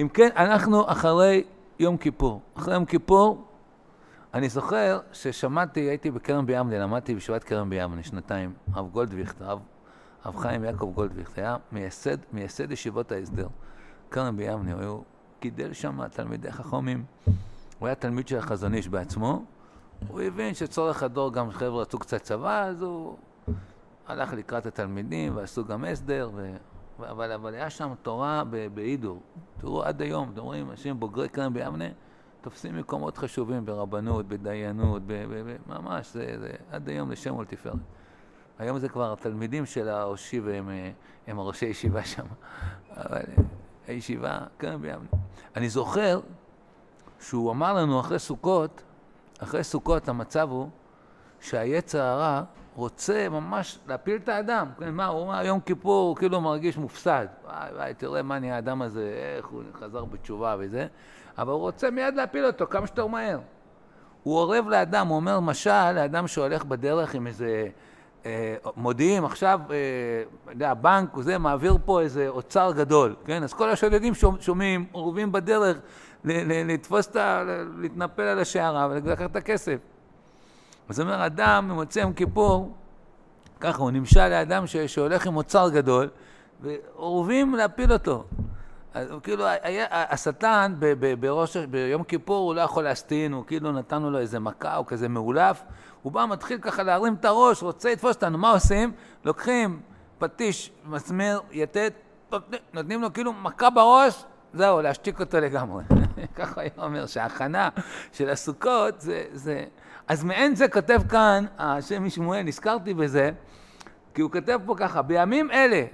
אם כן, אנחנו אחרי יום כיפור. אחרי יום כיפור, אני זוכר ששמעתי, הייתי בקרן בימנה, למדתי בישיבת קרן בימנה, שנתיים, הרב גולדוויכט, הרב חיים יעקב גולדוויכט, היה מייסד ישיבות ההסדר. קרן בימנה, הוא גידל שם תלמידי חכמים, הוא היה תלמיד של החזון איש בעצמו, הוא הבין שצורך הדור גם חבר'ה רצו קצת צבא, אז הוא הלך לקראת התלמידים ועשו גם הסדר, אבל היה שם תורה בהידור. תראו עד היום, אתם רואים, אנשים בוגרי קרן בימנה, תופסים מקומות חשובים ברבנות, בדיינות, ממש, זה עד היום לשם ולתפארת. היום זה כבר התלמידים של הראשי והם הראשי ישיבה שם. אבל הישיבה, קרן בימנה. אני זוכר שהוא אמר לנו אחרי סוכות המצב הוא שהיצר הרע רוצה ממש להפיל את האדם. מה, הוא אומר, יום כיפור הוא כאילו מרגיש מופסד. וואי, תראה מה נהיה האדם הזה, איך הוא חזר בתשובה וזה. אבל הוא רוצה מיד להפיל אותו, כמה שיותר מהר. הוא עורב לאדם, הוא אומר משל, לאדם שהולך בדרך עם איזה מודיעים, עכשיו, הבנק וזה מעביר פה איזה אוצר גדול, כן? אז כל השודדים שומעים, עורבים בדרך, להתנפל על השערה ולקחת את הכסף. אז הוא אומר, אדם ממוצא יום כיפור, ככה הוא נמשל לאדם שהולך עם אוצר גדול, ועורבים להפיל אותו. אז כאילו, השטן ביום כיפור הוא לא יכול להסתין, הוא כאילו נתנו לו איזה מכה, הוא כזה מאולף, הוא בא מתחיל ככה להרים את הראש, רוצה לתפוס אותנו, מה עושים? לוקחים פטיש, מסמר, יתד, נותנים לו כאילו מכה בראש, זהו, להשתיק אותו לגמרי. ככה היה אומר שההכנה של הסוכות זה... אז מעין זה כותב כאן, השם משמואל, נזכרתי בזה, כי הוא כותב פה ככה, בימים אלה,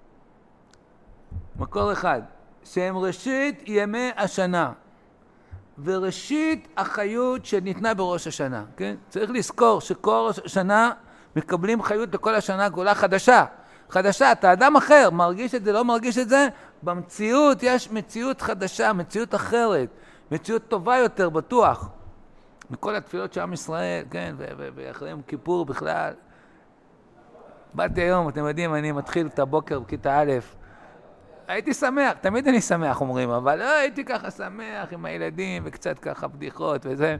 מקור אחד, שהם ראשית ימי השנה, וראשית החיות שניתנה בראש השנה, כן? צריך לזכור שכל ראש השנה מקבלים חיות לכל השנה גאולה חדשה, אתה אדם אחר, מרגיש את זה, לא מרגיש את זה, במציאות יש מציאות חדשה, מציאות אחרת, מציאות טובה יותר, בטוח. מכל התפילות של עם ישראל, כן, ואחרי יום כיפור בכלל. באתי היום, אתם יודעים, אני מתחיל את הבוקר בכיתה א', הייתי שמח, תמיד אני שמח אומרים, אבל לא הייתי ככה שמח עם הילדים וקצת ככה בדיחות וזה.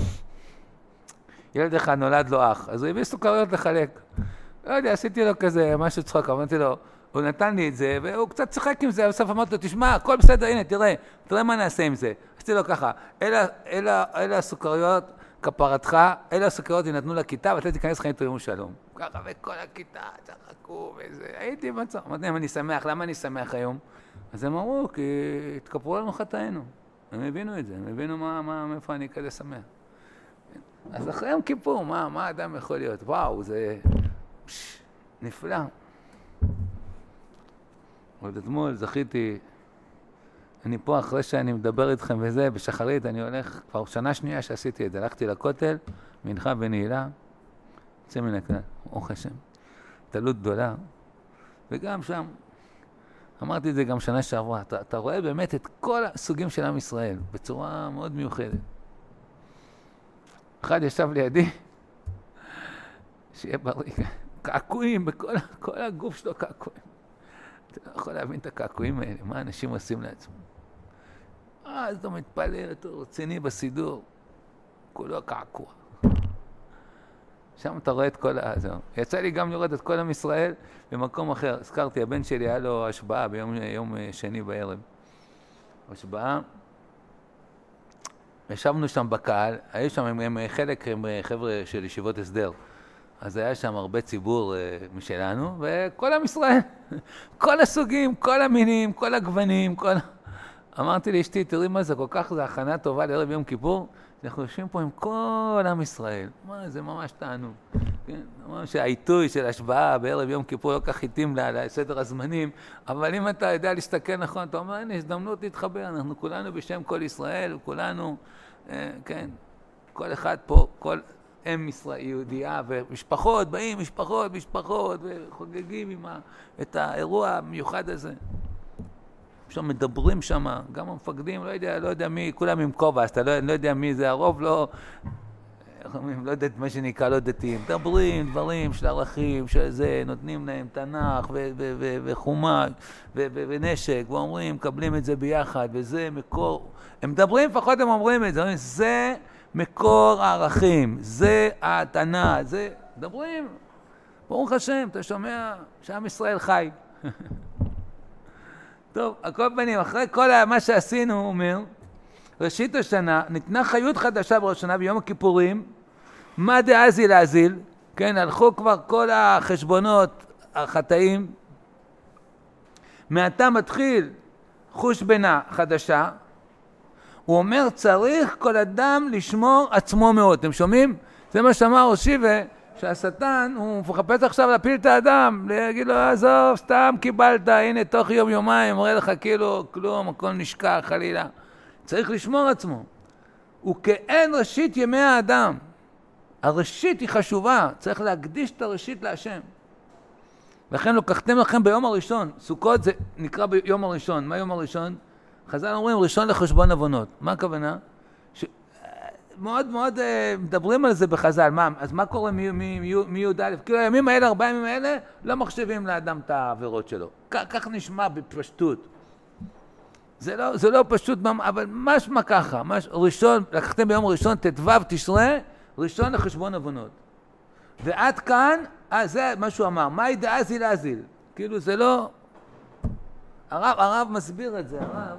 ילד אחד נולד לו אח, אז הוא הביא סוכריות לחלק. לא יודע, עשיתי לו כזה משהו צחוק, אמרתי לו, הוא נתן לי את זה, והוא קצת צחק עם זה, בסוף אמרתי לו, תשמע, הכל בסדר, הנה, תראה מה נעשה עם זה. עשיתי לו ככה, אלה הסוכריות, כפרתך, אלה הסוכריות ינתנו לכיתה, ואתה תיכנס חיים תרימו שלום. ככה, וכל הכיתה צחקו וזה, הייתי במצב. אמרתי להם, אני שמח, למה אני שמח היום? אז הם אמרו, כי התכפרו לנו חטאינו. הם הבינו את זה, הם הבינו מאיפה אני כזה שמח. אז אחרי יום כיפור, מה האדם יכול להיות? וואו, זה נפלא. עוד אתמול זכיתי, אני פה אחרי שאני מדבר איתכם וזה, בשחרית אני הולך, כבר שנה שנייה שעשיתי את זה, הלכתי לכותל, מנחה ונעילה, יוצא מן הכלל, ברוך השם, תלות גדולה, וגם שם, אמרתי את זה גם שנה שעברה, אתה רואה באמת את כל הסוגים של עם ישראל, בצורה מאוד מיוחדת. אחד ישב לידי, שיהיה בריא, קעקועים, בכל הגוף שלו קעקועים. אתה לא יכול להבין את הקעקועים האלה, מה אנשים עושים לעצמם. אז אתה מתפלל, אתה רציני בסידור, כולו קעקוע. שם אתה רואה את כל הזה. יצא לי גם לראות את כל עם ישראל במקום אחר. הזכרתי, הבן שלי היה לו השבעה ביום שני בערב. השבעה. ישבנו שם בקהל, היו שם הם חלק הם חבר'ה של ישיבות הסדר. אז היה שם הרבה ציבור משלנו, וכל עם ישראל, כל הסוגים, כל המינים, כל הגוונים, אמרתי לאשתי, תראי מה זה, כל כך זה הכנה טובה לערב יום כיפור, אנחנו יושבים פה עם כל עם ישראל. זה ממש תענוג. כן? ממש העיתוי של השבעה בערב יום כיפור לא כך התאים לסדר הזמנים, אבל אם אתה יודע להסתכל נכון, אתה אומר, הנה, הזדמנות להתחבר, אנחנו כולנו בשם כל ישראל, וכולנו, כן, כל אחד פה, כל אם ישראל, יהודייה, ומשפחות, באים משפחות, וחוגגים את האירוע המיוחד הזה. שם מדברים שם, גם המפקדים, לא יודע מי, כולם עם כובע, אז אתה לא יודע מי זה הרוב, לא, לא יודעת מה שנקרא לא דתיים, מדברים דברים של ערכים, של זה, נותנים להם תנ"ך וחומש ונשק, ואומרים, מקבלים את זה ביחד, וזה מקור, הם מדברים, לפחות הם אומרים את זה, זה מקור הערכים, זה התנ"ך, זה, מדברים, ברוך השם, אתה שומע שעם ישראל חי. טוב, על כל פנים, אחרי כל מה שעשינו, הוא אומר, ראשית השנה, ניתנה חיות חדשה בראש השנה ביום הכיפורים, מה דאזיל להזיל, כן, הלכו כבר כל החשבונות החטאים, מעתה מתחיל חושבנה חדשה, הוא אומר, צריך כל אדם לשמור עצמו מאוד, אתם שומעים? זה מה שאמר ראשיבה, שהשטן, הוא מחפש עכשיו להפיל את האדם, להגיד לו, עזוב, סתם קיבלת, הנה, תוך יום יומיים, מראה לך כאילו, כלום, הכל נשכח, חלילה. צריך לשמור עצמו. וכאין ראשית ימי האדם. הראשית היא חשובה, צריך להקדיש את הראשית להשם. לכן לוקחתם לכם ביום הראשון, סוכות זה נקרא ביום הראשון. מה יום הראשון? חז"ל אומרים ראשון לחשבון עוונות. מה הכוונה? מאוד מאוד מדברים על זה בחז"ל. אז מה קורה מי"א? כאילו הימים האלה, 4 ימים האלה, לא מחשבים לאדם את העבירות שלו. כך נשמע בפשטות. זה לא פשוט, אבל משמע ככה. ראשון, לקחתם ביום הראשון, ט"ו תשרי, ראשון לחשבון עוונות. ועד כאן, זה מה שהוא אמר, מהי דאזיל להזיל? כאילו זה לא... הרב מסביר את זה, הרב.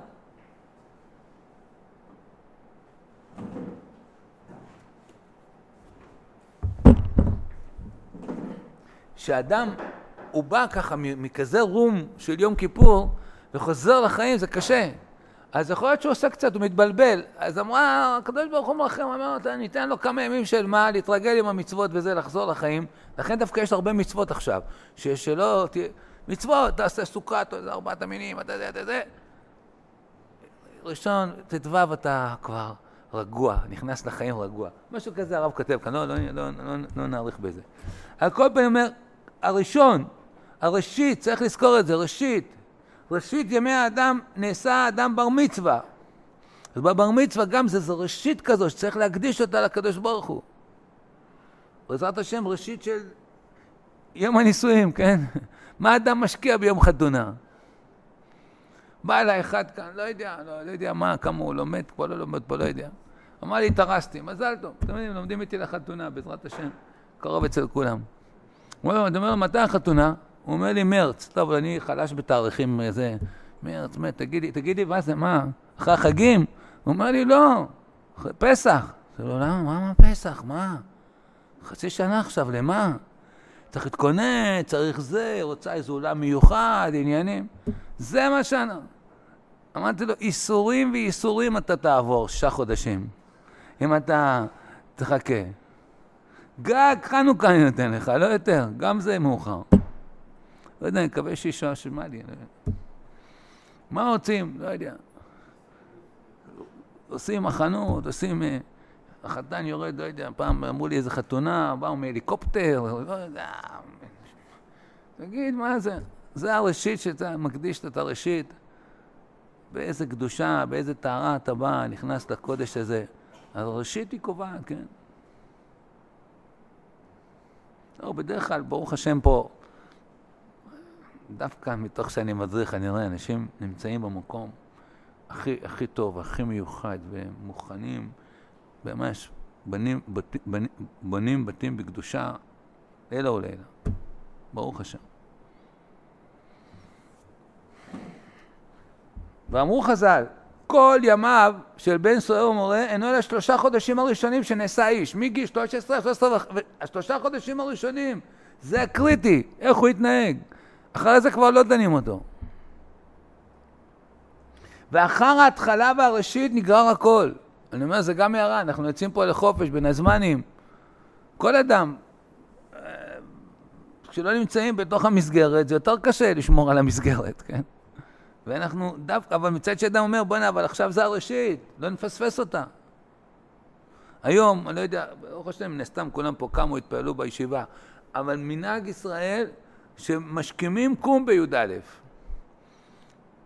שאדם, הוא בא ככה מכזה רום של יום כיפור, וחוזר לחיים, זה קשה. אז יכול להיות שהוא עושה קצת, הוא מתבלבל. אז אמרה, הקדוש ברוך הוא מרחם, אמר, ניתן לו כמה ימים של מה, להתרגל עם המצוות וזה, לחזור לחיים. לכן דווקא יש הרבה מצוות עכשיו. שלא, מצוות, תעשה סוכה, תעשה 4 המינים, אתה זה. ראשון, ט"ו אתה כבר רגוע, נכנס לחיים רגוע. משהו כזה הרב כותב כאן, לא נעריך בזה. על כל פעמים אומר, הראשון, הראשית, צריך לזכור את זה, ראשית ימי האדם נעשה האדם בר מצווה. אז בבר מצווה גם זה ראשית כזו שצריך להקדיש אותה לקדוש ברוך הוא. בעזרת השם ראשית של יום הנישואים, כן? מה האדם משקיע ביום חתונה? בא אליי אחד כאן, לא יודע מה, כמה הוא לומד, פה לא לומד, פה לא יודע. אמר לי, התארסתי, מזל טוב. אתם יודעים, לומדים איתי לחתונה, בעזרת השם, קרוב אצל כולם. הוא אומר, מתי החתונה? הוא אומר לי, מרץ. טוב, אני חלש בתאריכים איזה, מרץ, תגידי, מה? אחרי החגים? הוא אומר לי, לא, פסח. הוא אומר, למה? מה פסח? מה? חצי שנה עכשיו, למה? צריך להתכונן, צריך זה, רוצה איזה אולם מיוחד, עניינים. זה מה שאני... אמרתי לו, איסורים ואיסורים אתה תעבור 6 חודשים. אם אתה תחכה. גג חנוכה אני נותן לך, לא יותר. גם זה מאוחר. לא יודע, אני מקווה שישוע שמה לי. מה רוצים? לא יודע. עושים מחנות, עושים... החתן יורד, לא יודע, פעם אמרו לי איזה חתונה, באו מהליקופטר, לא יודע. תגיד, מה זה? זה הראשית שאתה מקדיש את הראשית. באיזה קדושה, באיזה טהרה אתה בא, נכנס לקודש הזה. הראשית היא קובעת, כן? לא, בדרך כלל, ברוך השם פה, דווקא מתוך שאני מדריך, אני רואה, אנשים נמצאים במקום הכי טוב, הכי מיוחד, ומוכנים, ממש, בונים בתים בקדושה, לילה ולילה. ברוך השם. ואמרו חז"ל, כל ימיו של בן סוער ומורה אינו אלא 3 חודשים הראשונים שנעשה איש. מגיל 13, 3 חודשים הראשונים, זה הקריטי, איך הוא יתנהג. אחרי זה כבר לא דנים אותו. ואחר ההתחלה והראשית נגרר הכל. אני אומר, זה גם הערה, אנחנו יוצאים פה לחופש בין הזמנים. כל אדם, כשלא נמצאים בתוך המסגרת, זה יותר קשה לשמור על המסגרת, כן? ואנחנו דווקא, אבל מצד שאדם אומר, בוא'נה, אבל עכשיו זה הראשית, לא נפספס אותה. היום, אני לא יודע, ברוך השם, נסתם כולם פה קמו, התפעלו בישיבה, אבל מנהג ישראל שמשכימים קום בי"א.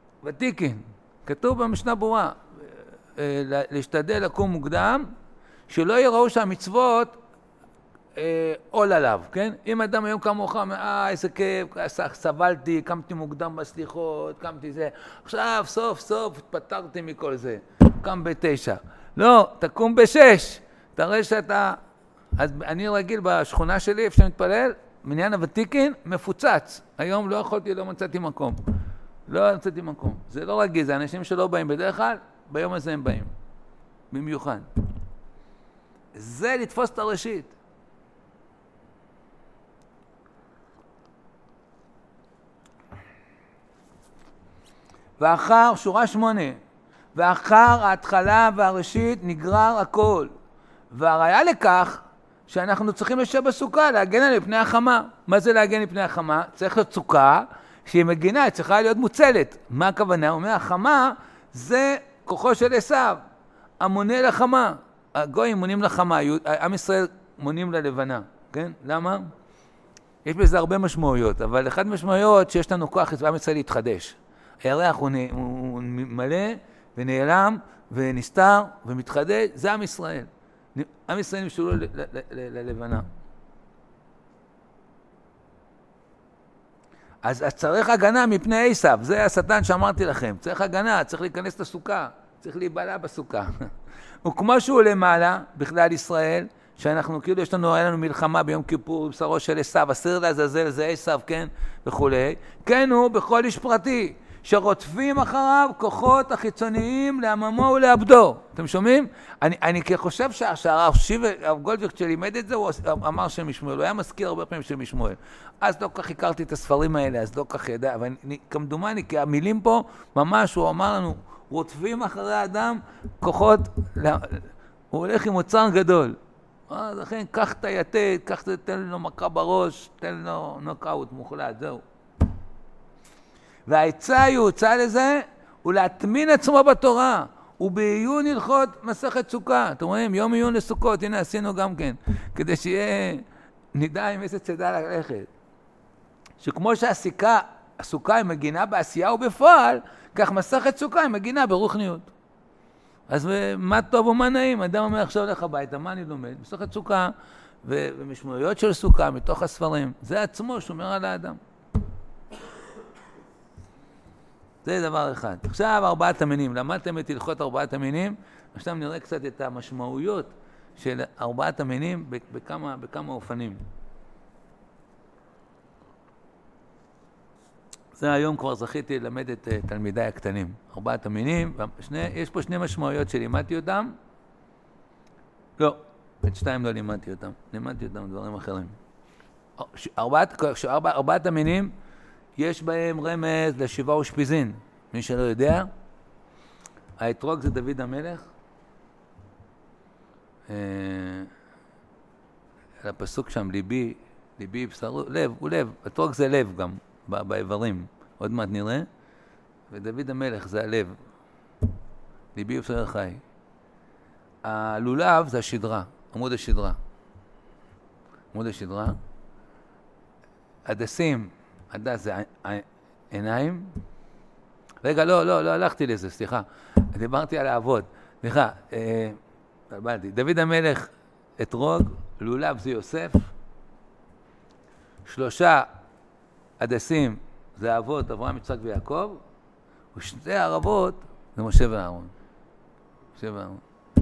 ותיקין, כתוב במשנה ברורה, להשתדל לקום מוקדם, שלא יראו שהמצוות עול עליו, כן? אם אדם היום כמוך, איזה כיף, סבלתי, קמתי מוקדם בסליחות, קמתי זה, עכשיו סוף סוף התפטרתי מכל זה, קם ב9. לא, תקום ב6, תראה שאתה... אז אני רגיל בשכונה שלי, איפה שאני מתפלל, מניין הוותיקין מפוצץ. היום לא יכולתי, לא מצאתי מקום. לא מצאתי מקום. זה לא רגיל, זה אנשים שלא באים בדרך כלל, ביום הזה הם באים. במיוחד. זה לתפוס את הראשית. ואחר, שורה 8, ואחר ההתחלה והראשית נגרר הכל. והראיה לכך שאנחנו צריכים לשב בסוכה, להגן עליה מפני החמה. מה זה להגן מפני החמה? צריך להיות סוכה שהיא מגינה, היא צריכה להיות מוצלת. מה הכוונה? הוא אומר, החמה זה כוחו של עשיו, המונה לחמה. הגויים מונים לחמה, עם ישראל מונים ללבנה, כן? למה? יש בזה הרבה משמעויות, אבל אחד משמעויות שיש לנו כוח עם ישראל להתחדש. הירח הוא מלא ונעלם ונסתר ומתחדש, זה עם ישראל. עם ישראל נמשלו ללבנה. אז צריך הגנה מפני עשיו, זה השטן שאמרתי לכם. צריך הגנה, צריך להיכנס לסוכה, צריך להיבלע בסוכה. וכמו שהוא למעלה, בכלל ישראל, שאנחנו כאילו היה לנו מלחמה ביום כיפור, בשרו של עשיו, אסיר לעזאזל זה עשיו, כן, וכולי. כן הוא בכל איש פרטי, שרודפים אחריו כוחות החיצוניים לעממו ולעבדו. אתם שומעים? אני חושב שהרב גולדוויכט שלימד את זה, הוא אמר שם משמואל, הוא היה מזכיר הרבה פעמים של משמואל. אז לא כך הכרתי את הספרים האלה, אז לא כך ידע, אבל כמדומני, כי המילים פה, ממש הוא אמר לנו, רודפים אחרי האדם כוחות, הוא הולך עם אוצר גדול. אז לכן, קח את היתד, תן לו מכה בראש, תן לו נוקאוט מוחלט, זהו. והעצה היוצא לזה הוא להטמין עצמו בתורה, ובעיון הלכות מסכת סוכה. אתם רואים, יום עיון לסוכות, הנה עשינו גם כן, כדי שיהיה, נדע עם איזה צדה ללכת. שכמו שהסוכה היא מגינה בעשייה ובפועל, כך מסכת סוכה היא מגינה ברוחניות. אז מה טוב ומה נעים? אדם אומר עכשיו לך הביתה, מה אני לומד? מסכת סוכה ומשמעויות של סוכה מתוך הספרים. זה עצמו שומר על האדם. זה דבר אחד. עכשיו 4 המינים. למדתם את הלכות 4 המינים, עכשיו נראה קצת את המשמעויות של 4 המינים בכמה אופנים. זה היום כבר זכיתי ללמד את תלמידיי הקטנים. 4 המינים, יש פה 2 משמעויות שלימדתי אותם. לא, את 2 לא לימדתי אותם. לימדתי אותם דברים אחרים. 4 המינים, יש בהם רמז לשבעה ושפיזין. מי שלא יודע, האתרוג זה דוד המלך. הפסוק שם, ליבי בשרו, לב, הוא לב. האתרוג זה לב גם, באיברים. עוד מעט נראה. ודוד המלך זה הלב. ליבי בשרו חי. הלולב זה השדרה, עמוד השדרה. עמוד השדרה. הדסים, הדס זה עיניים. רגע, לא הלכתי לזה, סליחה. דיברתי על העבוד. סליחה, דוד המלך אתרוג, לולב זה יוסף. 3 הדסים זה האבות, אברהם, יצחק ויעקב. ו2 הערבות זה משה ואהרון. משה ואהרון.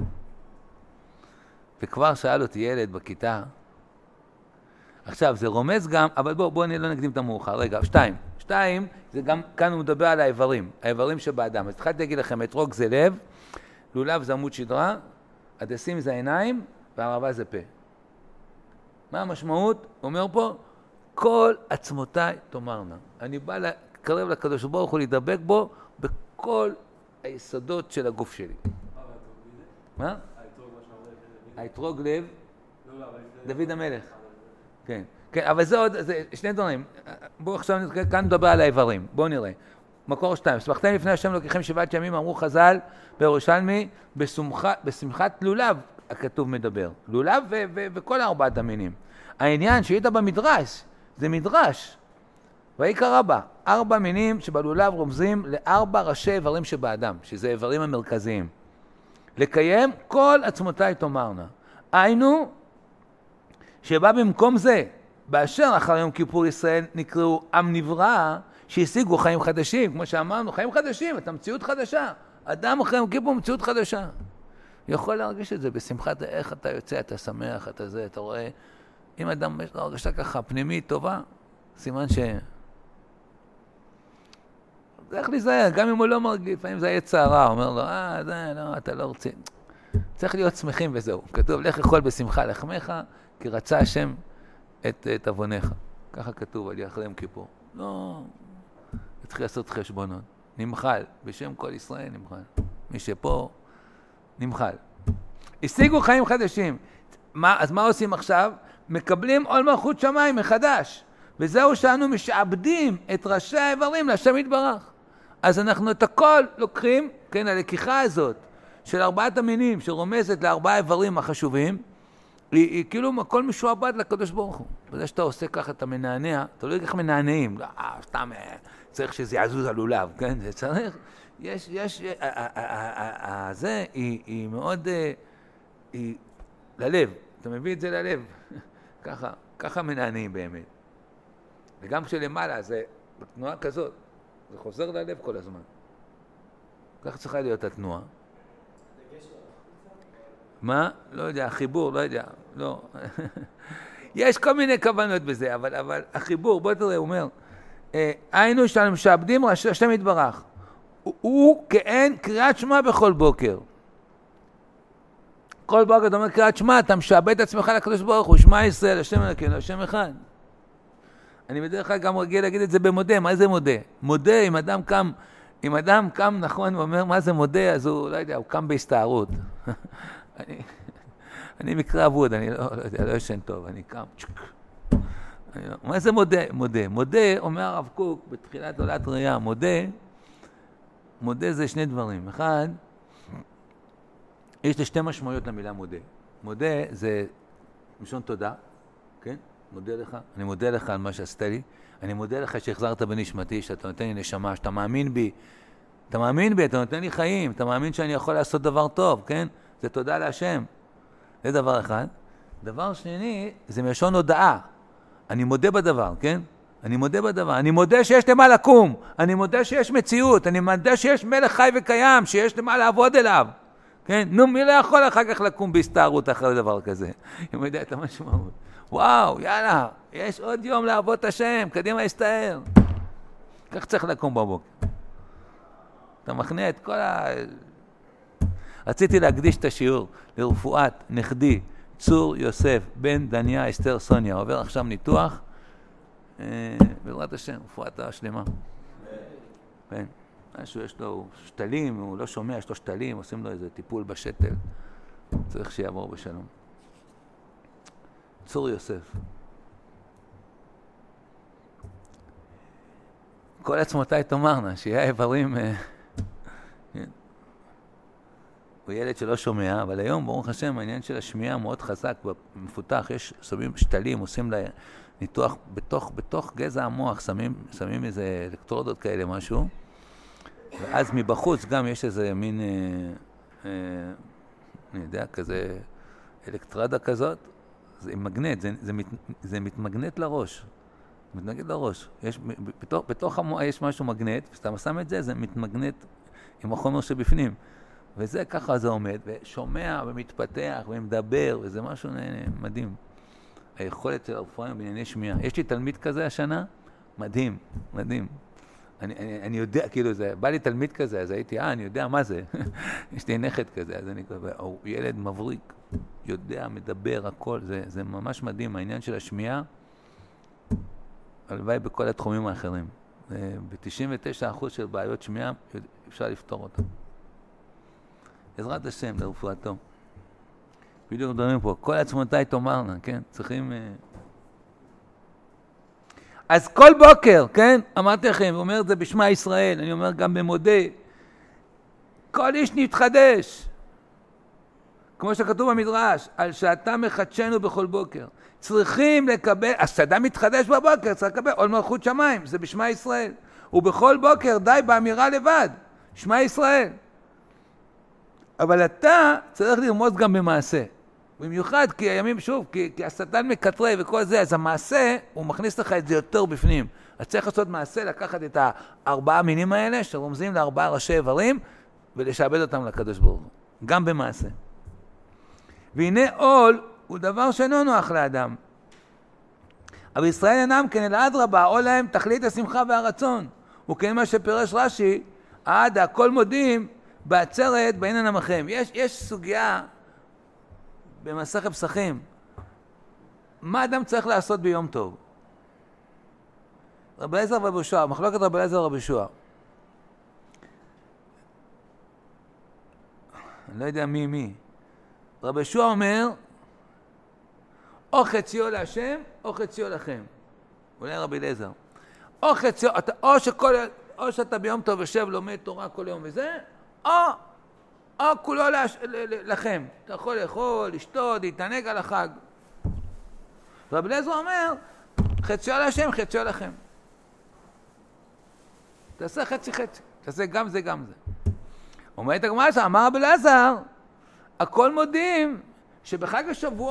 וכבר שאל אותי ילד בכיתה, עכשיו, זה רומז גם, אבל בואו לא נקדים את המאוחר. רגע, 2, זה גם, כאן הוא מדבר על האיברים שבאדם. אז התחלתי להגיד לכם, אתרוג זה לב, לולב זה עמוד שדרה, הדסים זה עיניים, והערבה זה פה. מה המשמעות? הוא אומר פה, כל עצמותיי תאמרנה. אני בא לקרב לקדוש ברוך הוא, להידבק בו, בכל היסודות של הגוף שלי. מה? האתרוג לב, דוד המלך. כן, אבל זה עוד, זה 2 דברים. בואו עכשיו כאן נדבר על האיברים. בואו נראה. מקור 2. שמחתם לפני השם לוקחים 7 ימים, אמרו חז"ל בירושלמי, בשמחת לולב, הכתוב מדבר. לולב וכל 4 המינים. העניין שהיית במדרש, זה מדרש. ויקרא רבה, 4 מינים שבלולב רומזים ל4 ראשי איברים שבאדם, שזה איברים המרכזיים. לקיים כל עצמותיי תאמרנה. היינו, שבא במקום זה, באשר אחר יום כיפור ישראל נקראו עם נברא, שהשיגו חיים חדשים, כמו שאמרנו, חיים חדשים, אתה מציאות חדשה. אדם אחרי יום כיפור מציאות חדשה. יכול להרגיש את זה בשמחת, איך אתה יוצא, אתה שמח, אתה זה, אתה רואה. אם אדם יש לו הרגשה ככה פנימית טובה, סימן ש... צריך להיזהר, גם אם הוא לא מרגיש, לפעמים זה יהיה צערה, אומר לו, זה, לא, אתה לא רוצה. צריך להיות שמחים וזהו. כתוב, לך אכול בשמחה לחמך, כי רצה השם את אבונך. ככה כתוב על אחרי יום כיפור. לא, התחיל לעשות חשבונות. נמחל, בשם כל ישראל נמחל. מי שפה, נמחל. השיגו חיים חדשים. אז מה עושים עכשיו? מקבלים עול מלכות שמיים מחדש. וזהו שאנו משעבדים את ראשי האיברים להשם יתברך. אז אנחנו את הכל לוקחים, כן, הלקיחה הזאת של ארבעת המינים, שרומזת לארבעה איברים החשובים, היא כאילו הכל משועבד לקדוש ברוך הוא. בזה שאתה עושה ככה, אתה מנענע, אתה לא יודע איך מנענעים, סתם צריך שזה יעזוז על לולב, כן? זה צריך, זה, היא מאוד, היא ללב, אתה מביא את זה ללב, ככה מנענעים באמת. וגם כשלמעלה, זה בתנועה כזאת, זה חוזר ללב כל הזמן. ככה צריכה להיות התנועה. מה? לא יודע, החיבור, לא יודע, לא. יש כל מיני כוונות בזה, אבל החיבור, בוא תראה, הוא אומר, היינו שאנו משעבדים השם יתברך. הוא כאין קריאת שמע בכל בוקר. כל בוקר אתה אומר קריאת שמע, אתה משעבד את עצמך לקדוש ברוך הוא, שמע ישראל, השם אלוקינו, השם אחד. אני בדרך כלל גם רגיל להגיד את זה במודה. מה זה מודה? מודה, אם אדם קם נכון ואומר מה זה מודה, אז הוא, לא יודע, הוא קם בהסתערות. אני מקרא אבוד, אני לא יודע, לא ישן טוב, אני קם. מה זה מודה? מודה. מודה, אומר הרב קוק, בתחילת עולת ראייה, מודה זה שני דברים. אחד, יש לשתי משמעויות למילה מודה. מודה זה משון תודה, כן? מודה לך, אני מודה לך על מה שעשית לי, אני מודה לך שהחזרת בנשמתי, שאתה נותן לי נשמה, שאתה מאמין בי, אתה נותן לי חיים, אתה מאמין שאני יכול לעשות דבר טוב, כן? זה תודה להשם. זה דבר אחד. דבר שני, זה מלשון הודאה. אני מודה בדבר, כן? אני מודה בדבר. אני מודה שיש למה לקום, אני מודה שיש מציאות, אני מודה שיש מלך חי וקיים, שיש למה לעבוד אליו. כן? נו, מי לא יכול אחר כך לקום בהסתערות אחרי דבר כזה? אם יודע את המשמעות. וואו, יאללה, יש עוד יום לעבוד את השם, קדימה יסתער. כך צריך לקום בבוקר. אתה מכנה את כל רציתי להקדיש את השיעור לרפואת נכדי, צור יוסף, בן דניה אסתר סוניה. עובר עכשיו ניתוח, בעזרת השם, רפואת השלמה. כן. משהו יש לו שתלים, הוא לא שומע, יש לו שתלים, עושים לו איזה טיפול בשתל. צריך שיעבור בשלום. צור יוסף. כל עצמותיי תאמרנה, שיהיה איברים... הוא ילד שלא שומע, אבל היום, ברוך השם, העניין של השמיעה מאוד חזק ומפותח. יש, שמים שתלים, עושים לה ניתוח בתוך גזע המוח, שמים איזה אלקטרודות כאלה, משהו. ואז מבחוץ גם יש איזה מין, אני יודע, כזה אלקטרדה כזאת. זה מגנט, זה מתמגנט לראש. מתנגד לראש. בתוך המוח יש משהו מגנט, כשאתה שם את זה, זה מתמגנט עם החומר שבפנים. וזה ככה זה עומד, ושומע ומתפתח ומדבר, וזה משהו מדהים. היכולת של הרפואה בענייני שמיעה. יש לי תלמיד כזה השנה, מדהים, מדהים. אני יודע, כאילו זה, בא לי תלמיד כזה, אז הייתי, אני יודע מה זה. יש לי נכד כזה, אז אני קורא, הוא ילד מבריק, יודע, מדבר, הכל, זה ממש מדהים. העניין של השמיעה, הלוואי בכל התחומים האחרים. ב-99% של בעיות שמיעה אפשר לפתור אותם. עזרת השם לרפואתו. בדיוק מדברים פה, כל עצמותיי תאמרנה, כן? צריכים... אז כל בוקר, כן? אמרתי לכם, הוא אומר את זה בשמע ישראל, אני אומר גם במודה. כל איש נתחדש. כמו שכתוב במדרש, על שאתה מחדשנו בכל בוקר. צריכים לקבל, אז שאדם מתחדש בבוקר, צריך לקבל עול מלכות שמיים, זה בשמע ישראל. ובכל בוקר די באמירה לבד, שמע ישראל. אבל אתה צריך לרמוז גם במעשה. במיוחד כי הימים, שוב, כי השטן מקטרי וכל זה, אז המעשה, הוא מכניס לך את זה יותר בפנים. אז צריך לעשות מעשה, לקחת את 4 מינים האלה, שרומזים ל4 ראשי איברים, ולשעבד אותם לקדוש ברוך הוא. גם במעשה. והנה עול הוא דבר שאינו נוח לאדם. אבל ישראל אינם כן, אלא אדרבה, עול להם תכלית השמחה והרצון. וכן מה שפירש רש"י, עדה, כל מודים בעצרת בעניין עמכם. יש סוגיה במסכת פסחים. מה אדם צריך לעשות ביום טוב? רבי אליעזר ורבי יהושע, מחלוקת רבי אליעזר ורבי יהושע. אני לא יודע מי. רבי יהושע אומר, או חציו להשם, או חציו לכם. אולי רבי אליעזר. או חציו, או שאתה ביום טוב יושב, לומד תורה כל יום וזה, או כולו לכם. אתה יכול לאכול, לשתות, להתענג על החג. רבי אליעזר אומר, חציו להשם, חציו לכם. תעשה חצי. תעשה גם זה, גם זה. אומרת הגמרא, אמר רבי אליעזר, הכל מודים שבחג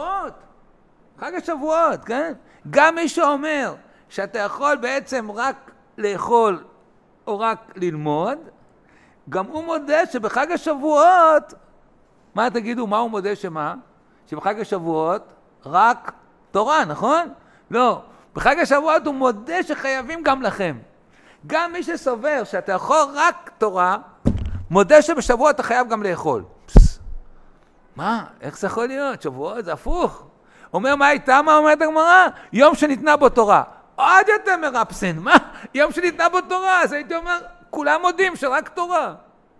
השבועות, כן? גם מי שאומר שאתה יכול בעצם רק לאכול או רק ללמוד, גם הוא מודה שבחג השבועות, מה תגידו, מה הוא מודה שמה? שבחג השבועות רק תורה, נכון? לא, בחג השבועות הוא מודה שחייבים גם לכם. גם מי שסובר שאתה יכול רק תורה, מודה שבשבועות אתה חייב גם לאכול. מה? איך זה יכול להיות? שבועות זה הפוך. אומר מה הייתה? מה אומרת הגמרא? יום שניתנה בו תורה. עוד יותר מרפסן. מה? יום שניתנה בו תורה. אז הייתי אומר, כולם מודים שרק תורה.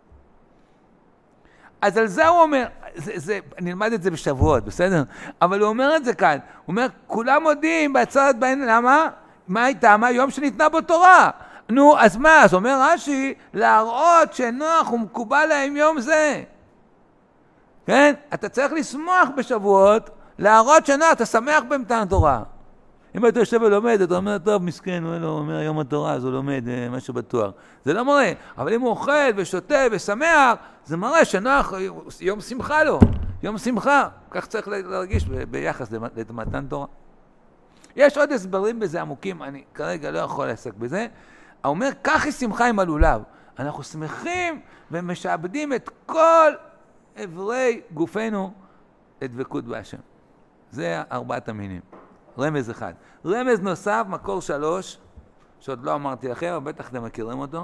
אז על זה הוא אומר, נלמד את זה בשבועות, בסדר? אבל הוא אומר את זה כאן. הוא אומר, כולם מודים בעצרת בעין, למה? מה הייתה? מה? יום שניתנה בו תורה. נו, אז מה? אז אומר רש"י, להראות שנוח ומקובל להם יום זה. כן? אתה צריך לשמוח בשבועות, להראות שנוח, אתה שמח במתן תורה. אם אתה יושב ולומד, אתה אומר, טוב, מסכן, הוא אומר יום התורה, אז הוא לומד משהו בתואר. זה לא מראה. אבל אם הוא אוכל ושותה ושמח, זה מראה שנוח, יום שמחה לו. יום שמחה. כך צריך להרגיש ביחס למתן תורה. יש עוד הסברים בזה עמוקים, אני כרגע לא יכול לעסק בזה. הוא אומר, כך היא שמחה עם הלולב. אנחנו שמחים ומשעבדים את כל אברי גופנו לדבקות בהשם. זה 4 המינים. רמז 1. רמז נוסף, מקור 3, שעוד לא אמרתי לכם, אבל בטח אתם מכירים אותו.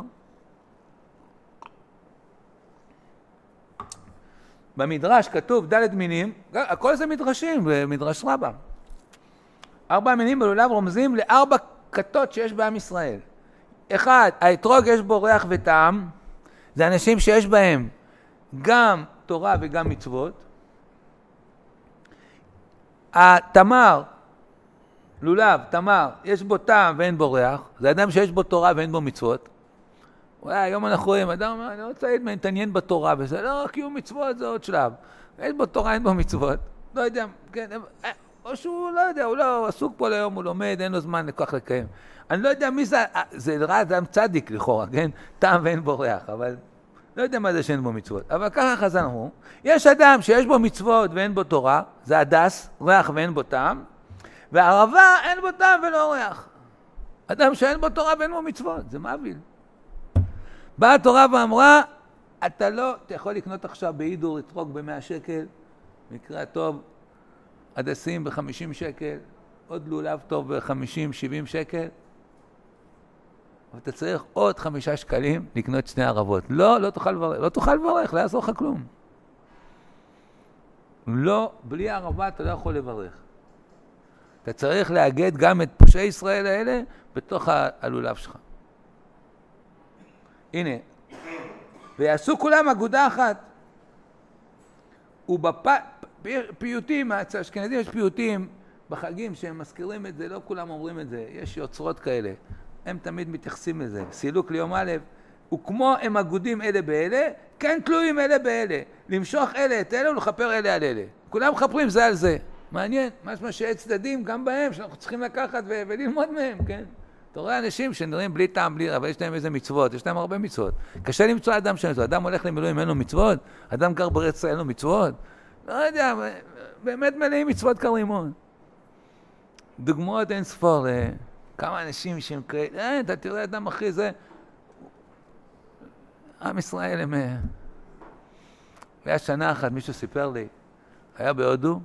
במדרש כתוב ד' מינים, הכל זה מדרשים, במדרש רבה. 4 מינים בלולב רומזים ל4 כתות שיש בעם ישראל. 1, האתרוג יש בו ריח וטעם, זה אנשים שיש בהם גם תורה וגם מצוות. התמר, לולב, תמר, יש בו טעם ואין בו ריח, זה אדם שיש בו תורה ואין בו מצוות. היום אנחנו רואים, אדם אומר, אני רוצה להתעניין בתורה, וזה לא קיום מצוות, זה עוד שלב. יש בו תורה, אין בו מצוות. לא יודע, כן, או שהוא לא יודע, הוא לא עסוק פה ליום, הוא לומד, אין לו זמן לכך לקיים. אני לא יודע מי זה, זה נראה אדם צדיק לכאורה, כן? טעם ואין בו ריח, אבל לא יודע מה זה שאין בו מצוות. אבל ככה חז"ל אמרו, יש אדם שיש בו מצוות ואין בו תורה, זה הדס, ריח ואין בו טעם, והערבה אין בו טעם ולא ריח. אדם שאין בו תורה ואין בו מצוות, זה מעביל. באה התורה ואמרה, אתה יכול לקנות עכשיו בהידור אתרוג ב100 שקל, מקרה טוב, הדסים ב50 שקל, עוד לולב טוב ב50-70 שקל, אבל אתה צריך עוד 5 שקלים לקנות 2 ערבות. לא תוכל לברך, לא תוכל לברך, לא יעזור לך כלום. לא, בלי ערבה אתה לא יכול לברך. אתה צריך לאגד גם את פושעי ישראל האלה בתוך הלולב שלך. הנה, ויעשו כולם אגודה אחת. ובפיוטים, אשכנזים יש פיוטים בחגים שהם מזכירים את זה, לא כולם אומרים את זה, יש יוצרות כאלה, הם תמיד מתייחסים לזה. סילוק ליום א', וכמו הם אגודים אלה באלה, כן תלויים אלה באלה, למשוך אלה את אלה ולחפר אלה על אלה. כולם מחפרים זה על זה. מעניין, משמע שיש צדדים גם בהם שאנחנו צריכים לקחת וללמוד מהם, כן? אתה רואה אנשים שנראים בלי טעם, אבל יש להם איזה מצוות, יש להם הרבה מצוות. קשה למצוא אדם שאין לו, אדם הולך למילואים, אין לו מצוות, אדם גר ברצה, אין לו מצוות. לא יודע, באמת מלאים מצוות כרימון. דוגמאות אין ספור, כמה אנשים שהם כאלה, אתה תראה אדם אחי זה, עם ישראל הם... היה שנה אחת, מישהו סיפר לי, היה בהודו,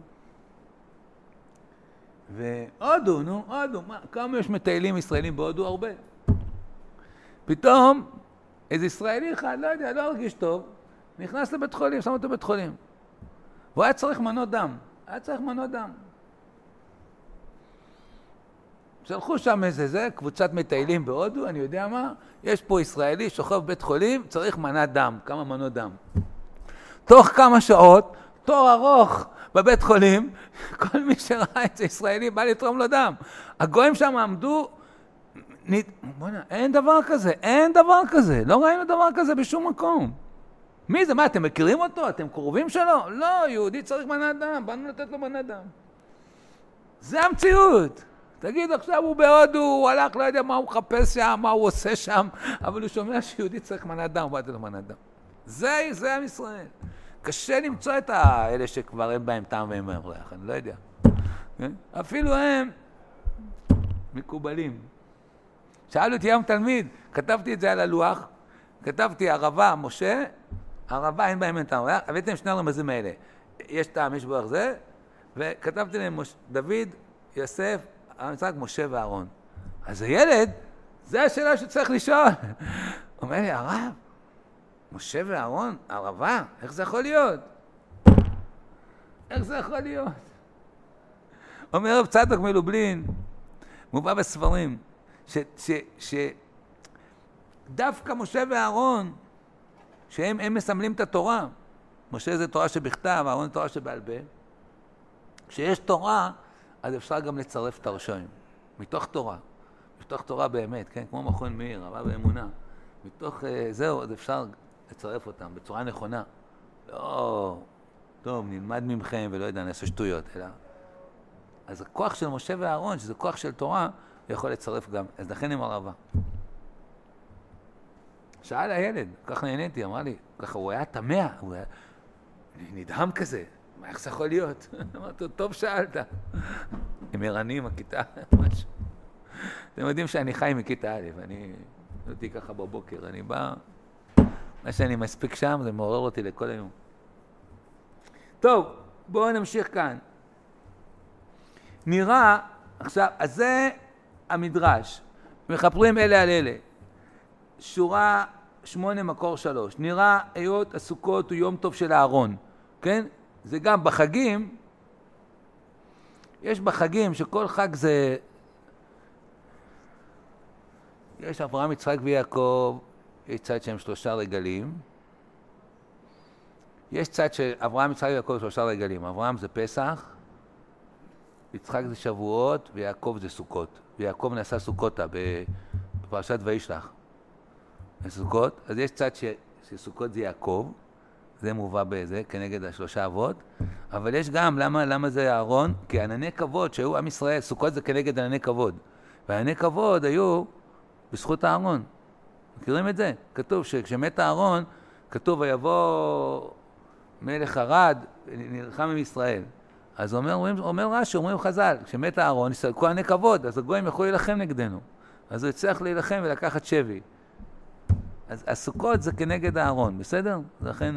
והודו, הודו, כמה יש מטיילים ישראלים בהודו? הרבה. פתאום, איזה ישראלי אחד, לא יודע, לא הרגיש טוב, נכנס לבית חולים, שם אותו בית חולים. והוא היה צריך מנות דם. שלחו שם איזה קבוצת מטיילים בהודו, אני יודע מה, יש פה ישראלי שוכב בבית חולים, צריך מנת דם, כמה מנות דם. תוך כמה שעות, תור ארוך בבית חולים, כל מי שראה את זה ישראלי בא לתרום לו דם. הגויים שם עמדו, אין דבר כזה, לא ראינו דבר כזה בשום מקום. מי זה? מה, אתם מכירים אותו? אתם קרובים שלו? לא, יהודי צריך מנת דם, באנו לתת לו מנת דם. זה המציאות. תגיד, עכשיו הוא בהודו, הוא הלך, לא יודע מה הוא מחפש שם, מה הוא עושה שם, אבל הוא שומע שיהודי צריך מנת דם, הוא בא לתת לו מנת דם. זה עם ישראל. קשה למצוא את האלה שכבר אין בהם טעם ואין בהם ריח, אני לא יודע. אפילו הם מקובלים. שאלו אותי היום תלמיד, כתבתי את זה על הלוח, כתבתי ערבה, משה, ערבה אין בהם אין טעם ריח, הבאתם שני הרמזים האלה. יש טעם, יש בו זה, וכתבתי להם דוד, יוסף, המשחק משה ואהרון. אז הילד, זה השאלה שצריך לשאול. אומר לי, הרב, משה ואהרון, ערבה, איך זה יכול להיות? אומר רב צדוק מלובלין, מובא בספרים, שדווקא משה ואהרון, שהם מסמלים את התורה, משה זה תורה שבכתב, אהרון זה תורה שבעל פה, כשיש תורה, אז אפשר גם לצרף את הרשעים, מתוך תורה באמת, כן? כמו מכון מאיר, אהבה באמונה, מתוך זהו, אז אפשר לצרף אותם בצורה נכונה. לא, טוב, נלמד ממכם ולא יודע, נעשה שטויות, אלא... אז הכוח של משה ואהרון, שזה כוח של תורה, יכול לצרף גם, אז לכן הם ערבה. שאל הילד, ככה נהניתי, אמר לי, ככה הוא היה תמה, הוא היה נדהם כזה, איך זה יכול להיות? אמרתי, טוב שאלת. הם ערניים, הכיתה, משהו. אתם יודעים שאני חי מכיתה א', אני אותי ככה בבוקר, אני בא, מה שאני מספיק שם, זה מעורר אותי לכל היום. טוב, בואו נמשיך כאן. נראה, עכשיו, אז זה המדרש, מחפרים אלה על אלה. שורה 8 מקור 3. נראה היות הסוכות הוא יום טוב של אהרון, כן? זה גם בחגים, יש בחגים שכל חג זה, יש אברהם, יצחק ויעקב, יש צד שהם 3 רגלים, יש צד שאברהם, יצחק ויעקב 3 רגלים, אברהם זה פסח, יצחק זה שבועות ויעקב זה סוכות, ויעקב נעשה סוכותה בפרשת וישלח. סוכות, אז יש צד שסוכות זה יעקב, זה מובא בזה, כנגד 3 אבות, אבל יש גם, למה זה אהרון? כי ענני כבוד שהיו עם ישראל, סוכות זה כנגד ענני כבוד, וענני כבוד היו בזכות אהרון. מכירים את זה? כתוב שכשמת אהרון, כתוב ויבוא מלך ערד, נלחם עם ישראל. אז אומר רש"י, אומרים חז"ל, כשמת אהרון, הסתלקו ענני כבוד, אז הגויים יכולו להילחם נגדנו. אז הוא יצטרך להילחם ולקחת שבי. אז הסוכות זה כנגד אהרון, בסדר? לכן...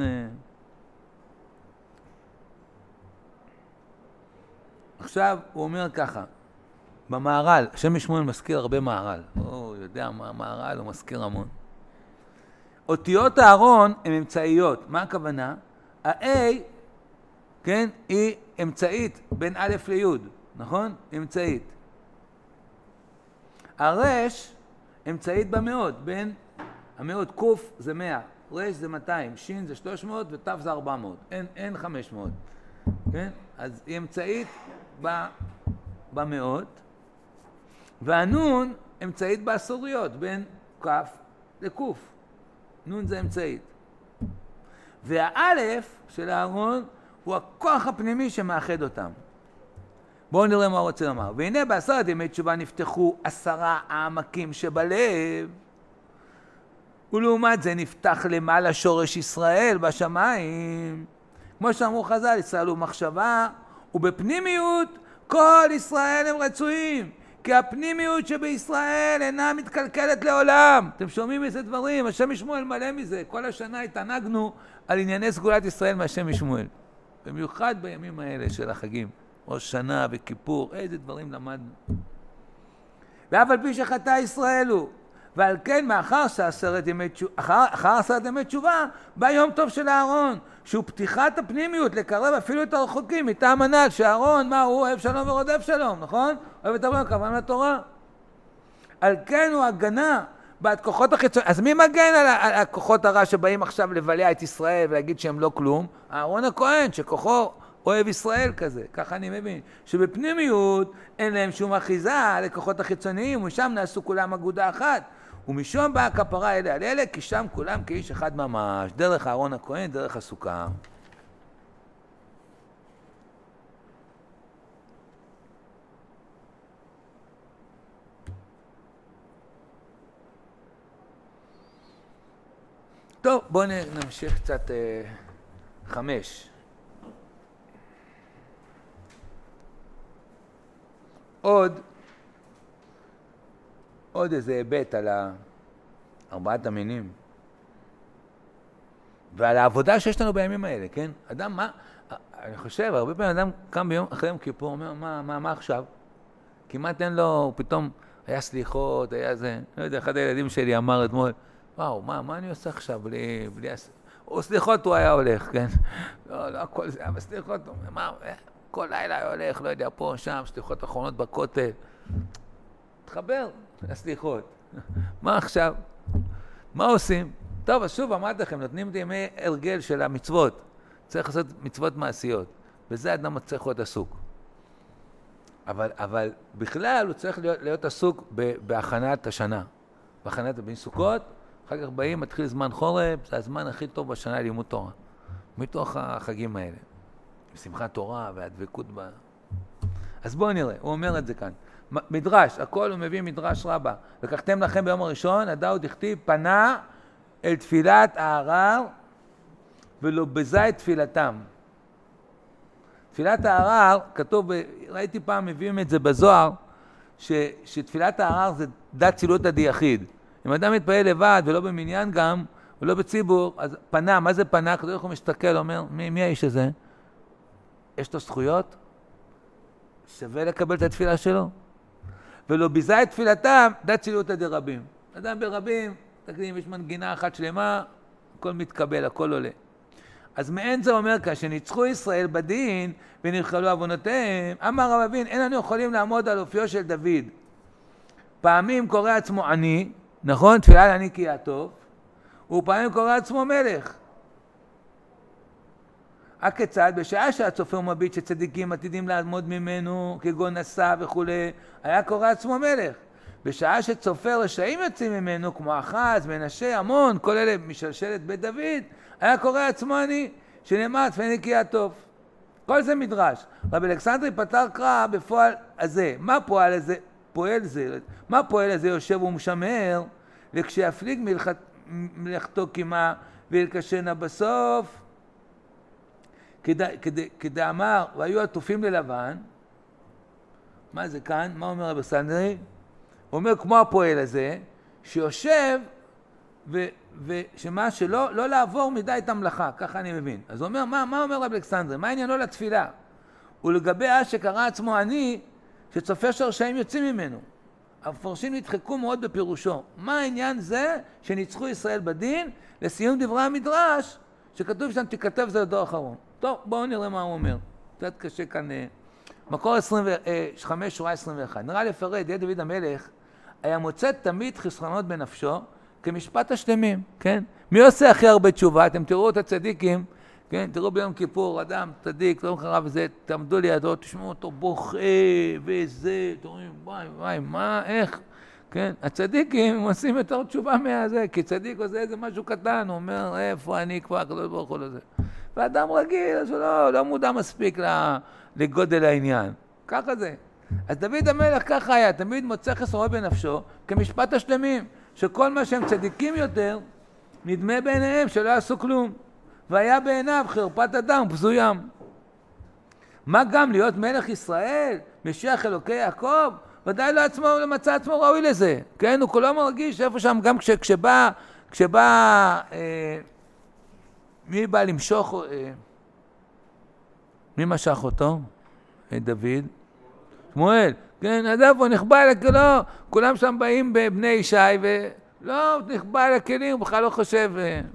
עכשיו הוא אומר ככה, במערל, השם ישמעאל מזכיר הרבה מערל. הוא יודע מה מערל, הוא מזכיר המון. אותיות אהרון הן אמצעיות. מה הכוונה? ה-A, כן, היא אמצעית בין א' לי', נכון? אמצעית. הרש אמצעית במאות, בין המאות קוף זה 100, רש זה 200, שין זה 300 ותף זה 400, אין 500, כן? אז היא אמצעית במאות, והנון אמצעית בעשוריות, בין כף לקוף, נון זה אמצעית. והאלף של אהרון הוא הכוח הפנימי שמאחד אותם. בואו נראה מה הוא רוצה לומר. והנה בעשרת ימי תשובה נפתחו 10 העמקים שבלב, ולעומת זה נפתח למעלה שורש ישראל בשמיים, כמו שאמרו חז"ל, ישראל הוא מחשבה, ובפנימיות כל ישראל הם רצויים, כי הפנימיות שבישראל אינה מתקלקלת לעולם. אתם שומעים איזה דברים? השם משמואל מלא מזה. כל השנה התענגנו על ענייני סגולת ישראל מהשם משמואל. במיוחד בימים האלה של החגים, ראש שנה וכיפור, איזה דברים למדנו. ואף על פי שחטא ישראל הוא, ועל כן מאחר אחר 10 ימי תשובה, בא יום טוב של אהרון, שהוא פתיחת הפנימיות, לקרב אפילו את הרחוקים, מטעם הנ"ל, שאהרון, מה הוא? אוהב שלום ורודף שלום, נכון? אוהב את הרב, כוון לתורה. על כן הוא הגנה בעד כוחות החיצוניים. אז מי מגן על הכוחות הרע שבאים עכשיו לבלע את ישראל ולהגיד שהם לא כלום? אהרון הכהן, שכוחו אוהב ישראל כזה, ככה אני מבין. שבפנימיות אין להם שום אחיזה לכוחות החיצוניים, ומשם נעשו כולם אגודה אחת. ומשום באה הכפרה אלה על אלה, כי שם כולם כאיש אחד ממש, דרך אהרון הכהן, דרך הסוכה. טוב, בואו נמשיך קצת 5. עוד איזה היבט על 4 המינים ועל העבודה שיש לנו בימים האלה, כן? אדם, אני חושב, הרבה פעמים אדם קם ביום אחרי יום כיפור, אומר, מה עכשיו? כמעט אין לו, הוא פתאום היה סליחות, היה זה, לא יודע, אחד הילדים שלי אמר אתמול, וואו, מה אני עושה עכשיו בלי או סליחות הוא היה הולך, כן? לא הכל זה, אבל סליחות, מה, כל לילה היה הולך, לא יודע, פה, שם, סליחות אחרונות בכותל. תחבר לסליחות. מה עכשיו? מה עושים? טוב, אז שוב אמרתי לכם, נותנים את ימי הרגל של המצוות. צריך לעשות מצוות מעשיות. בזה אדם צריך להיות עסוק. אבל בכלל הוא צריך להיות עסוק בהכנת השנה. בהכנת בין סוכות, אחר כך באים, מתחיל זמן חורף, זה הזמן הכי טוב בשנה לימוד תורה. מתוך החגים האלה. שמחת תורה והדבקות בה. אז בואו נראה, הוא אומר את זה כאן. מדרש, הכל הוא מביא מדרש רבה. לקחתם לכם ביום הראשון, הדאו דכתיב פנה אל תפילת הערר ולא בזה את תפילתם. תפילת הערר, כתוב, ראיתי פעם מביאים את זה בזוהר, שתפילת הערר זה דת צילותא דיחיד. אם אדם מתפעל לבד ולא במניין גם, ולא בציבור, אז פנה, מה זה פנה? כתוב איך הוא מסתכל, אומר, מי האיש הזה? יש לו זכויות? שווה לקבל את התפילה שלו? ולא ביזה את תפילתם, דת צילותא דרבים. אדם ברבים, תקדים, יש מנגינה אחת שלמה, הכל מתקבל, הכל עולה. אז מעין זה אומר כאן, שניצחו ישראל בדין ונרחלו עוונותיהם, אמר רב אבין, אין לנו יכולים לעמוד על אופיו של דוד. פעמים קורא עצמו עני, נכון? תפילה לעני כי יעטוף, ופעמים קורא עצמו מלך. הכיצד? בשעה שהצופה ומביט שצדיקים עתידים לעמוד ממנו, כגון נשא וכו', היה קורא עצמו מלך. בשעה שצופה רשעים יוצאים ממנו, כמו אחז, מנשה, המון, כל אלה משלשלת בית דוד, היה קורא עצמו עני, שנאמר תפילני כי יעטוף. כל זה מדרש. רבי אלכסנדרי פתר קרא בפועל הזה. מה פועל הזה? מה פועל הזה יושב ומשמר, וכשיפליג מלאכתו כמעט וילקשנה בסוף, כדאמר, והיו עטופים ללבן. מה זה כאן? מה אומר רבי אלכסנדרי? הוא אומר כמו הפועל הזה, שיושב ושמה שלא לעבור מדי את המלאכה, ככה אני מבין. אז הוא אומר, מה אומר רבי אלכסנדרי? מה עניינו לתפילה? ולגבי שקרא עצמו עני, שצופה שרשעים יוצאים ממנו. המפרשים נדחקו מאוד בפירושו. מה העניין זה שניצחו ישראל בדין? לסיום דברי המדרש, שכתוב שם תיכתב זה לדור אחרון. טוב, בואו נראה מה הוא אומר. קצת קשה כאן. מקור 25, שורה 21. נראה לפרט, יהיה דוד המלך, היה מוצא תמיד חסרונות בנפשו, כמשפט השלמים, כן? מי עושה הכי הרבה תשובה? אתם תראו את הצדיקים, כן? תראו ביום כיפור, אדם צדיק, לא מחרב וזה, תעמדו לידו, תשמעו אותו בוכה וזה, תראו, וואי, מה, איך? כן? הצדיקים עושים יותר תשובה מהזה, כי צדיק עושה איזה משהו קטן, הוא אומר, איפה אני כבר, הקדוש ברוך הוא לזה. ואדם רגיל, אז הוא לא מודע מספיק לגודל העניין. ככה זה. אז דוד המלך ככה היה, תמיד מוצא חסרונות בנפשו, כמשפט השלמים, שכל מה שהם צדיקים יותר, נדמה בעיניהם שלא עשו כלום. והיה בעיניו חרפת אדם בזוים. מה גם להיות מלך ישראל, משיח אלוקי יעקב? ודאי לא עצמו, לא מצא עצמו ראוי לזה. כן, הוא כולו מרגיש איפה שם, גם כשבא, מי בא למשוך, מי משך אותו? דוד. שמואל. כן, אז איפה נחבא אל הכלים, כולם שם באים בבני ישי, ולא נחבא אל הכלים, הוא בכלל לא חושב.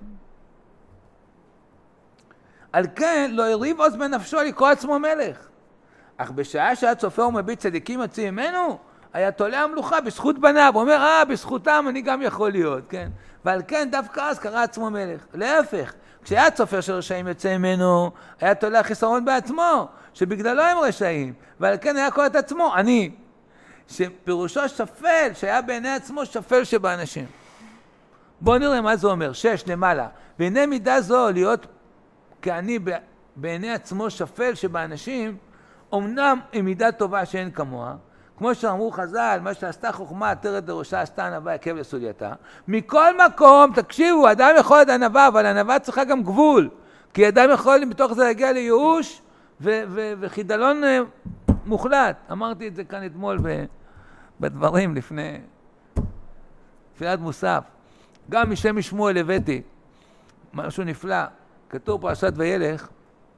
על כן לא הריב עוז בנפשו לקרוא עצמו מלך. אך בשעה שהיה צופה ומביט צדיקים יוצאים ממנו, היה תולה המלוכה בזכות בניו. הוא אומר, בזכותם אני גם יכול להיות, כן? ועל כן דווקא אז קרא עצמו מלך. להפך, כשהיה צופה של רשעים יוצא ממנו, היה תולה חיסרון בעצמו, שבגללו הם רשעים. ועל כן היה קורא את עצמו, אני. שפירושו שפל, שהיה בעיני עצמו שפל שבאנשים. בואו נראה מה זה אומר. 6 למעלה. והנה מידה זו להיות כאני בעיני עצמו שפל שבאנשים, אמנם היא מידה טובה שאין כמוה, כמו שאמרו חז"ל, מה שעשתה חוכמה עטרת לראשה עשתה ענווה עקב לסולייתה. מכל מקום, תקשיבו, אדם יכול להיות ענווה, אבל ענווה צריכה גם גבול, כי אדם יכול מתוך זה להגיע לייאוש וחידלון מוחלט. אמרתי את זה כאן אתמול בדברים לפני תפילת מוסף. גם משם שמואל הבאתי משהו נפלא, כתוב פרשת וילך,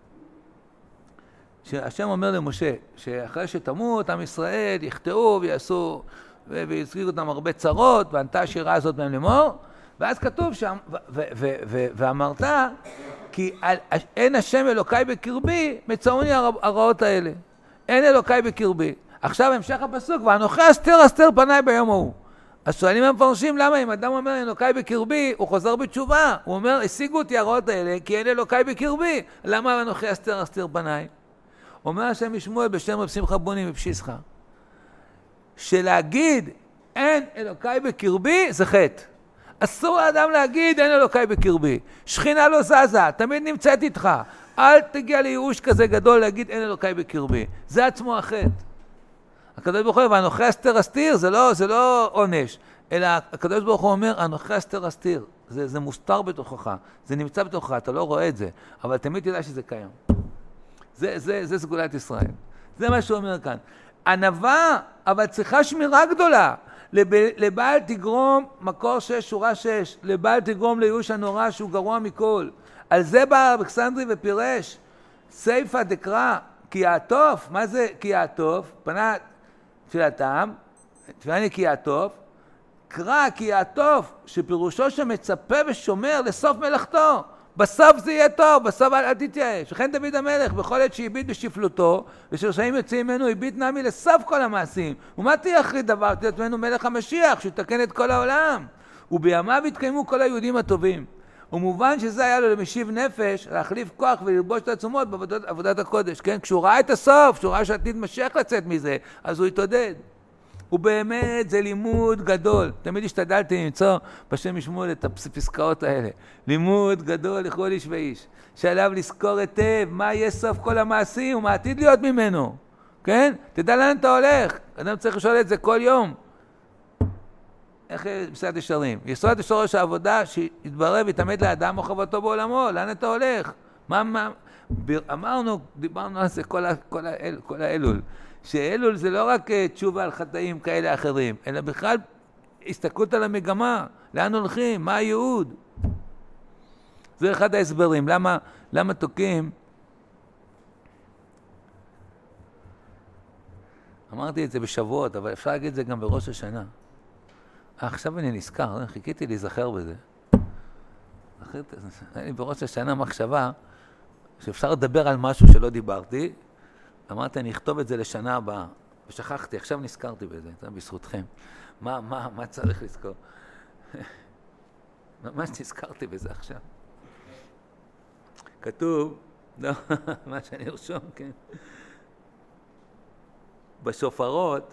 שהשם אומר למשה, שאחרי שתמות עם ישראל יחטאו ויעשו, ויזכירו אותם הרבה צרות, וענתה השירה הזאת בהם לאמור, ואז כתוב שם, ואמרת, כי אין השם אלוקי בקרבי, מצאוני הרעות האלה. אין אלוקי בקרבי. עכשיו המשך הפסוק, ואנוכי אסתר פניי ביום ההוא. אז שואלים המפרשים, למה אם אדם אומר אלוקי בקרבי, הוא חוזר בתשובה. הוא אומר, השיגו אותי הרעות האלה, כי אין אלוקי בקרבי. למה אנוכי אסתר פניי? אומר השם משמואל בשם רב שמחה בוני מפשיסחה, שלהגיד אין אלוקי בקרבי זה חטא. אסור לאדם להגיד אין אלוקי בקרבי. שכינה לא זזה, תמיד נמצאת איתך. אל תגיע לייאוש כזה גדול להגיד אין אלוקי בקרבי. זה עצמו החטא. הקדוש ברוך הוא אומר, ואנוכי אסתר, זה לא עונש, אלא הקדוש ברוך הוא אומר, אנוכי אסתר. זה מוסתר בתוכך, זה נמצא בתוכך, אתה לא רואה את זה, אבל תמיד תדע שזה קיים. זה סגולת ישראל. זה מה שהוא אומר כאן. ענווה, אבל צריכה שמירה גדולה. לבעל תגרום, מקור 6, שורה 6, לבעל תגרום לייאוש הנורא שהוא גרוע מכל. על זה בא אלכסנדרי ופירש, סייפא דקרא, כי יעטוף. מה זה כי יעטוף? פנה תפילתם, תפילני כי יעטוף, קרא כי יעטוף, שפירושו שמצפה ושומר לסוף מלאכתו. בסוף זה יהיה טוב, בסוף אל תתייאש. וכן דוד המלך, בכל עת שהביט בשפלותו, ושרשעים יוצאים ממנו, הביט נמי לסוף כל המעשים. ומה תהיה אחרי דבר? תהיה ממנו מלך המשיח, שיתקן את כל העולם. ובימיו התקיימו כל היהודים הטובים. ומובן שזה היה לו למשיב נפש, להחליף כוח וללבוש את העצומות בעבודת הקודש. כן? כשהוא ראה את הסוף, כשהוא ראה שעתיד משיח לצאת מזה, אז הוא התעודד. ובאמת זה לימוד גדול. תמיד השתדלתי למצוא בשם משמואל את הפסקאות האלה. לימוד גדול לכל איש ואיש. שעליו לזכור היטב מה יהיה סוף כל המעשים ומה עתיד להיות ממנו. כן? תדע לאן אתה הולך. אדם צריך לשאול את זה כל יום. איך בסד ישרים? יסוד שורש העבודה שיתברר ויתעמד לאדם או חובתו בעולמו. לאן אתה הולך? דיברנו על זה כל האלול. שאלול זה לא רק תשובה על חטאים כאלה אחרים, אלא בכלל הסתכלות על המגמה, לאן הולכים, מה הייעוד. זה אחד ההסברים, למה תוקעים. אמרתי את זה בשבועות, אבל אפשר להגיד את זה גם בראש השנה. עכשיו אני נזכר, חיכיתי להיזכר בזה. אני בראש השנה מחשבה שאפשר לדבר על משהו שלא דיברתי, אמרתי, אני אכתוב את זה לשנה הבאה, ושכחתי, עכשיו נזכרתי בזה, זה בזכותכם. מה צריך לזכור? ממש נזכרתי בזה עכשיו. כתוב, לא, מה שאני ארשום, כן. בשופרות,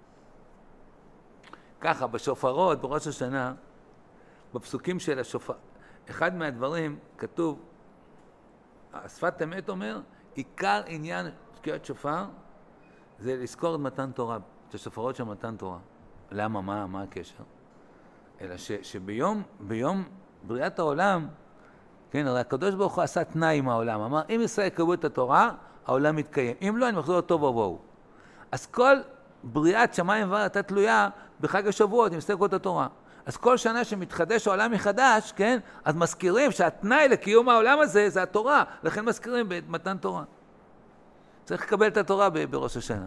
ככה, בשופרות, בראש השנה, בפסוקים של השופר, אחד מהדברים כתוב, השפת אמת אומר, עיקר עניין תקיעת שופר זה לזכור את מתן תורה, את השופרות של מתן תורה. למה? מה הקשר? אלא שביום בריאת העולם כן, הרי הקדוש ברוך הוא עשה תנאי עם העולם. אמר, אם ישראל יקבלו את התורה, העולם מתקיים. אם לא, אני מחזור אותו ובואו. אז כל בריאת שמיים וארץ הייתה תלויה בחג השבועות, אם ישראל יקבלו את התורה. אז כל שנה שמתחדש העולם מחדש, כן, אז מזכירים שהתנאי לקיום העולם הזה זה התורה. לכן מזכירים במתן תורה. צריך לקבל את התורה בראש השנה.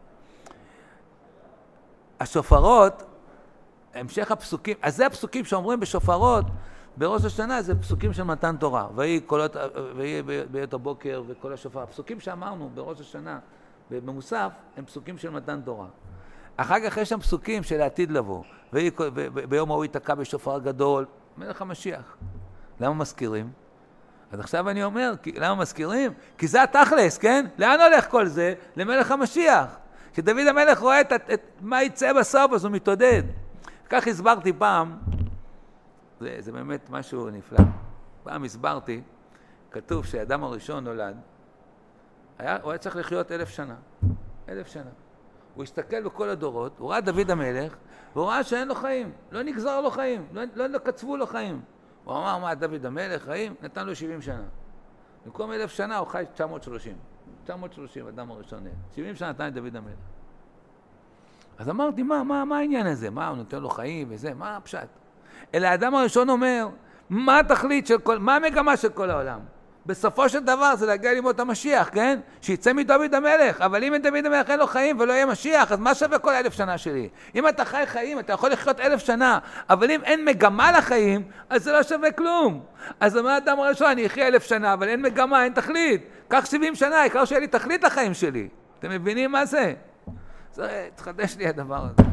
השופרות, המשך הפסוקים, אז זה הפסוקים שאומרים בשופרות, בראש השנה זה פסוקים של מתן תורה. ויהי בעת הבוקר וכל השופר. הפסוקים שאמרנו בראש השנה, במוסף, הם פסוקים של מתן תורה. אחר כך יש שם פסוקים של העתיד לבוא. ביום ההוא ייתקע בשופר גדול, מלך המשיח. למה מזכירים? אז עכשיו אני אומר, למה מזכירים? כי זה התכלס, כן? לאן הולך כל זה? למלך המשיח. כשדוד המלך רואה מה יצא בסוף, אז הוא מתעודד. כך הסברתי פעם, זה באמת משהו נפלא. פעם הסברתי, כתוב שהאדם הראשון נולד, הוא היה צריך לחיות 1000 שנה. 1000 שנה. הוא הסתכל בכל הדורות, הוא ראה דוד המלך, והוא ראה שאין לו חיים, לא נגזר לו חיים, לא קצבו לו חיים. הוא אמר, מה, דוד המלך, חיים? נתן לו 70 שנה. במקום 1000 שנה הוא חי 930. 930, אדם הראשון. 70 שנה נתן לדוד המלך. אז אמרתי, מה העניין הזה? מה, הוא נותן לו חיים וזה? מה הפשט? אלא האדם הראשון אומר, מה התכלית של כל, מה המגמה של כל העולם? בסופו של דבר זה להגיע לימות המשיח, כן? שיצא מדוד המלך, אבל אם דוד המלך אין לו חיים ולא יהיה משיח, אז מה שווה כל 1000 שנה שלי? אם אתה חי חיים, אתה יכול לחיות 1000 שנה, אבל אם אין מגמה לחיים, אז זה לא שווה כלום. אז אומר האדם הראשון, אני אחיה 1000 שנה, אבל אין מגמה, אין תכלית. קח 70 שנה, העיקר שיהיה לי תכלית לחיים שלי. אתם מבינים מה זה? זה התחדש לי הדבר הזה.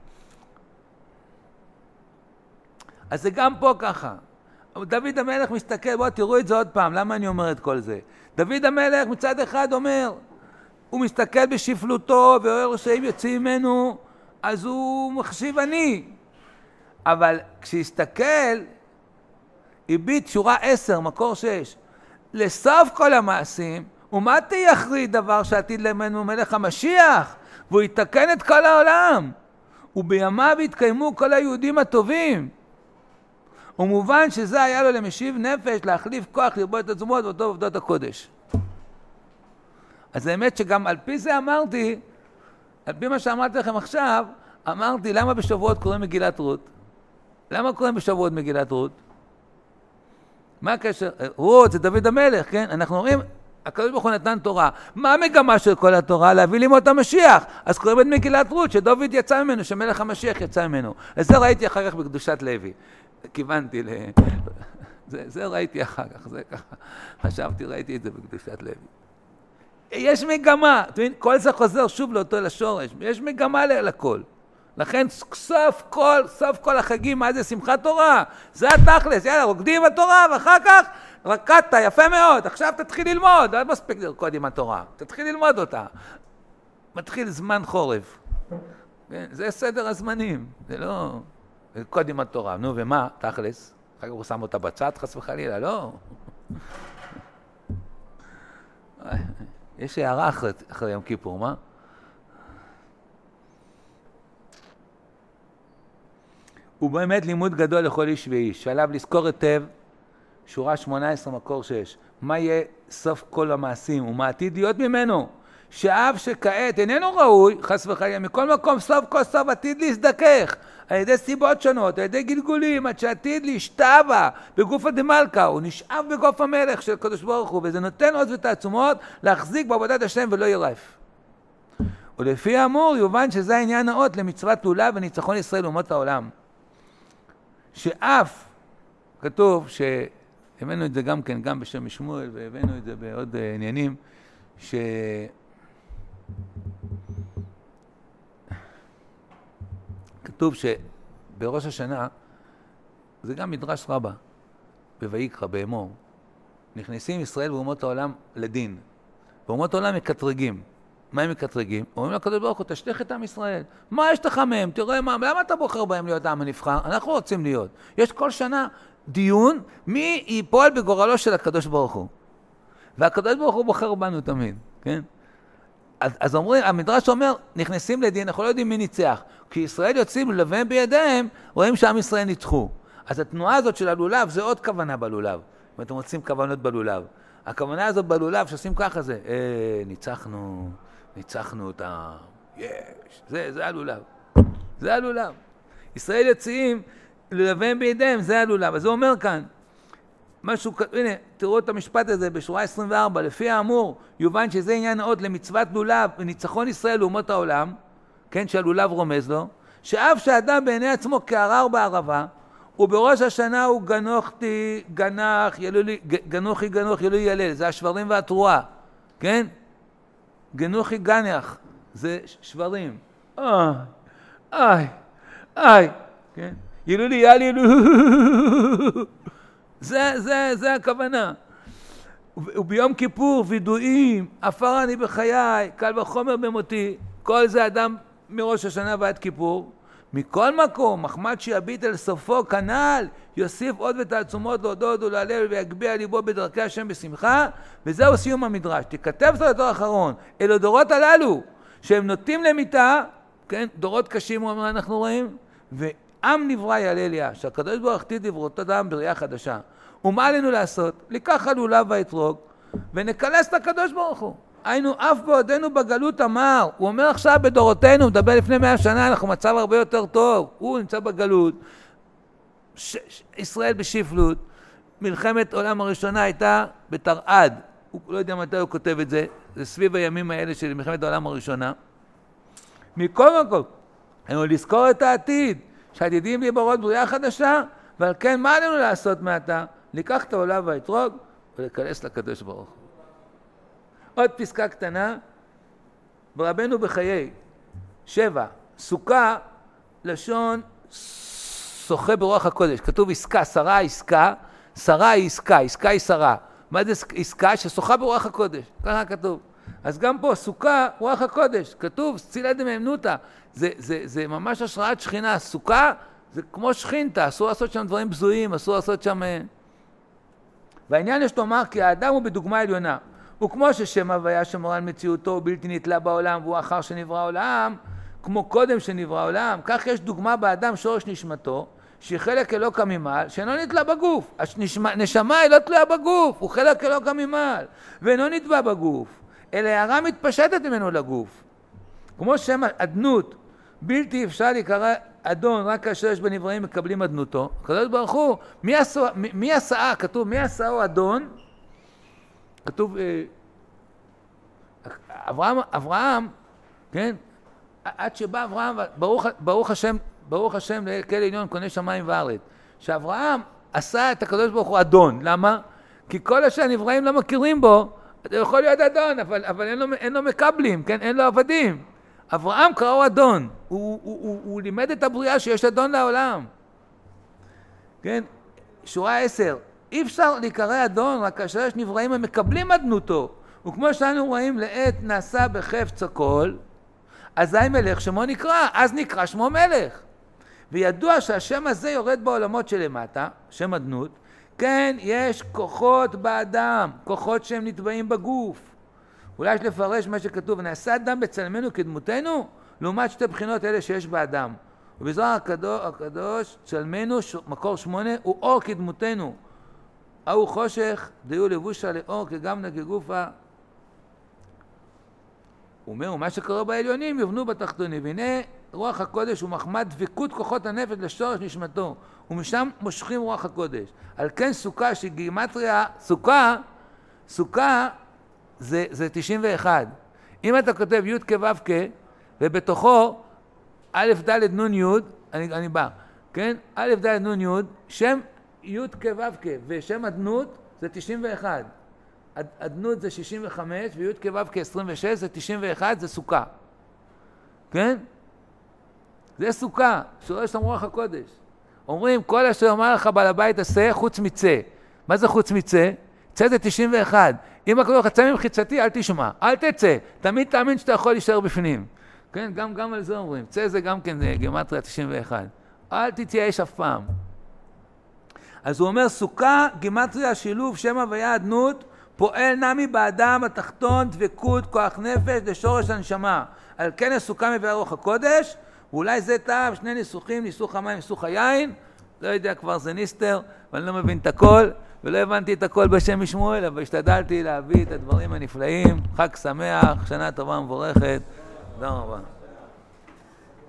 אז זה גם פה ככה. דוד המלך מסתכל, בואו תראו את זה עוד פעם, למה אני אומר את כל זה? דוד המלך מצד אחד אומר, הוא מסתכל בשפלותו ורואה רשעים יוצאים ממנו, אז הוא מחשיב עני. אבל כשהסתכל, הביט שורה 10, מקור 6, לסוף כל המעשים, ומה תייחרי דבר שעתיד למנו מלך המשיח, והוא יתקן את כל העולם, ובימיו יתקיימו כל היהודים הטובים. ומובן שזה היה לו למשיב נפש, להחליף כוח, לרבות את עצמות ואותו עובדות הקודש. אז האמת שגם על פי זה אמרתי, על פי מה שאמרתי לכם עכשיו, אמרתי למה בשבועות קוראים מגילת רות? למה קוראים בשבועות מגילת רות? מה הקשר? רות זה דוד המלך, כן? אנחנו אומרים, הקדוש ברוך הוא נתן תורה. מה המגמה של כל התורה? להביא לימות המשיח. אז קוראים את מגילת רות, שדוד יצא ממנו, שמלך המשיח יצא ממנו. אז זה ראיתי אחר כך בקדושת לוי. כיוונתי זה ראיתי אחר כך, זה ככה. חשבתי, ראיתי את זה בקדושת לוי. יש מגמה, כל זה חוזר שוב לאותו לשורש. יש מגמה לכל. לכן סוף כל החגים, מה זה שמחת תורה? זה התכלס, יאללה, רוקדים התורה, ואחר כך רקדת, יפה מאוד, עכשיו תתחיל ללמוד, לא מספיק לרקוד עם התורה, תתחיל ללמוד אותה. מתחיל זמן חורף. זה סדר הזמנים, זה לא... לרקוד עם התורה, נו ומה, תכלס? אחר כך הוא שם אותה בצד, חס וחלילה, לא. יש הערה אחרי יום כיפור, מה? הוא באמת לימוד גדול לכל איש ואיש, שעליו לזכור היטב, שורה 18, מקור 6. מה יהיה סוף כל המעשים, ומה עתיד להיות ממנו? שאף שכעת איננו ראוי, חס וחלילה, מכל מקום סוף כל סוף עתיד להזדכך, על ידי סיבות שונות, על ידי גלגולים, עד שעתיד להשתאווה בגוף הדמלכה, הוא נשאב בגוף המלך של הקדוש ברוך הוא, וזה נותן עוז ותעצומות להחזיק בעבודת השם ולא ירעף. ולפי האמור יובן שזה העניין האות למצוות לולה וניצחון ישראל לאומות העולם. שאף, כתוב שהבאנו את זה גם כן, גם בשם שמואל, והבאנו את זה בעוד עניינים, כתוב שבראש השנה, זה גם מדרש רבה, בויקרא, באמור, נכנסים ישראל ואומות העולם לדין. ואומות העולם מקטרגים. מה הם מקטרגים? אומרים לקדוש ברוך הוא, תשליך את עם ישראל. מה יש לך מהם? תראה, למה אתה בוחר בהם להיות העם הנבחר? אנחנו רוצים להיות. יש כל שנה דיון מי ייפול בגורלו של הקדוש ברוך הוא. והקדוש ברוך הוא בוחר בנו תמיד, כן? אז אומרים, המדרש אומר, נכנסים לדין, אנחנו לא יודעים מי ניצח. כי ישראל יוצאים ללוויהם בידיהם, רואים שעם ישראל ניצחו. אז התנועה הזאת של הלולב, זה עוד כוונה בלולב. ואתם רוצים כוונות בלולב. הכוונה הזאת בלולב שעושים ככה זה, ניצחנו אותה, יש, זה הלולב. זה הלולב. ישראל יוצאים ללבם בידיהם, זה הלולב. אז הוא אומר כאן, משהו, הנה, תראו את המשפט הזה בשורה 24, לפי האמור, יובן שזה עניין נאות למצוות לולב וניצחון ישראל לאומות העולם, כן, שהלולב רומז לו, שאף שאדם בעיני עצמו כערר בערבה, ובראש השנה הוא גנוחי ילוי ילל, זה השברים והתרועה, כן? גנוחי גנח, זה שברים. כן? ילוי ילל, זה הכוונה. וביום כיפור וידועים, אפר אני בחיי, קל וחומר במותי, כל זה אדם מראש השנה ועד כיפור. מכל מקום, מחמד שיביט אל סופו כנ"ל, יוסיף עוד ותעצומות להודות ולהלל ויגביה ליבו בדרכי השם בשמחה, וזהו סיום המדרש. תכתב זאת לתור האחרון, אל הדורות הללו, שהם נוטים למיתה, כן, דורות קשים, הוא אומר, אנחנו רואים, ועם נברא ילליה, שהקדוש ברוך הוא דברות אדם בריאה חדשה. ומה עלינו לעשות? לקח הלולב והאתרוג, ונקלס את הקדוש ברוך הוא. היינו אף בעודנו בגלות אמר, הוא אומר עכשיו בדורותינו, מדבר לפני 100 שנה, אנחנו מצב הרבה יותר טוב, הוא נמצא בגלות, ישראל בשפלות, מלחמת עולם הראשונה הייתה בתרעד, הוא לא יודע מתי הוא כותב את זה, זה סביב הימים האלה של מלחמת העולם הראשונה. מכל מקום, היינו לזכור את העתיד, שעתידים להיברות בריאה חדשה, ועל כן מה עלינו לעשות מעתה? לקח את העולם והאתרוג ולקלס לקדוש ברוך הוא. עוד פסקה קטנה, ברבנו בחיי, 7, סוכה, לשון שוחה ברוח הקודש, כתוב עסקה, שרה עסקה, שרה היא עסקה, עסקה היא שרה. מה זה עסקה? ששוחה ברוח הקודש, ככה כתוב. אז גם פה, סוכה, רוח הקודש, כתוב, סצילה דמאמנותא, זה ממש השראת שכינה, סוכה זה כמו שכינתה, אסור לעשות שם דברים בזויים, אסור לעשות שם... והעניין יש לומר כי האדם הוא בדוגמה עליונה. וכמו ששם הוויה שמורה על מציאותו הוא בלתי נתלה בעולם והוא אחר שנברא העולם, כמו קודם שנברא העולם, כך יש דוגמה באדם שורש נשמתו, שהיא חלק אלוקא ממעל, שאינו נתלה בגוף. הנשמה היא לא תלויה בגוף, הוא חלק אלוקא ממעל, ואינו נתבע בגוף, אלא הערה מתפשטת ממנו לגוף. כמו שם אדנות, בלתי אפשר להיקרא אדון, רק כאשר יש בנבראים מקבלים אדנותו. הקדוש ברוך הוא, מי עשה, כתוב מי עשאו אדון, כתוב, אברהם, כן? עד שבא אברהם, ברוך השם לאל עליון קונה שמיים וארץ. שאברהם עשה את הקדוש ברוך הוא אדון. למה? כי כל שהנבראים לא מכירים בו, הוא יכול להיות אדון, אבל אין לו מקבלים, כן? אין לו עבדים. אברהם קראו אדון. הוא לימד את הבריאה שיש אדון לעולם. כן? שורה 10. אי אפשר להיקרא אדון רק כאשר יש נבראים המקבלים אדנותו. וכמו שאנו רואים לעת נעשה בחפץ הכל, אזי מלך שמו נקרא, אז נקרא שמו מלך. וידוע שהשם הזה יורד בעולמות שלמטה, שם אדנות, כן, יש כוחות באדם, כוחות שהם נטבעים בגוף. אולי יש לפרש מה שכתוב, נעשה אדם בצלמנו כדמותנו, לעומת שתי בחינות אלה שיש באדם. ובזוהר הקדוש, צלמנו, מקור 8, הוא אור כדמותנו. הוא חושך, דיו לבושה לאור כגמנה כגופה. הוא אומר, ומה שקורה בעליונים יובנו בתחתונים. והנה רוח הקודש הוא מחמד דבקות כוחות הנפש לשורש נשמתו. ומשם מושכים רוח הקודש. על כן סוכה שגימטריה, סוכה זה 91. אם אתה כותב י' כו' כ' ובתוכו א' ד' נ' י', אני בא, כן? א' ד' נ' י', שם י' כו' כ' ושם אדנות זה 91. אדנות זה 65 וי' כו' כ' 26 זה 91, זה סוכה. כן? זה סוכה, שורש רוח הקודש. אומרים, כל אשר אומר לך בעל הבית עשה חוץ מצא. מה זה חוץ מצא? צא זה 91. אם הקדוש ברוך הוא צא ממחיצתי, אל תשמע, אל תצא. תמיד תאמין שאתה יכול להישאר בפנים. כן? גם על זה אומרים. צא זה גם כן גימטריה 91. אל תתייאש אף פעם. אז הוא אומר, סוכה, גימטריה, שילוב, שם הוויה, אדנות, פועל נמי באדם התחתון, דבקות, כוח נפש, לשורש הנשמה. על כן הסוכה מביאה רוח הקודש, ואולי זה טעם, שני ניסוחים, ניסוך המים, ניסוך היין, לא יודע, כבר זה ניסטר, ואני לא מבין את הכל, ולא הבנתי את הכל בשם משמואל, אבל השתדלתי להביא את הדברים הנפלאים. חג שמח, שנה טובה ומבורכת. תודה רבה.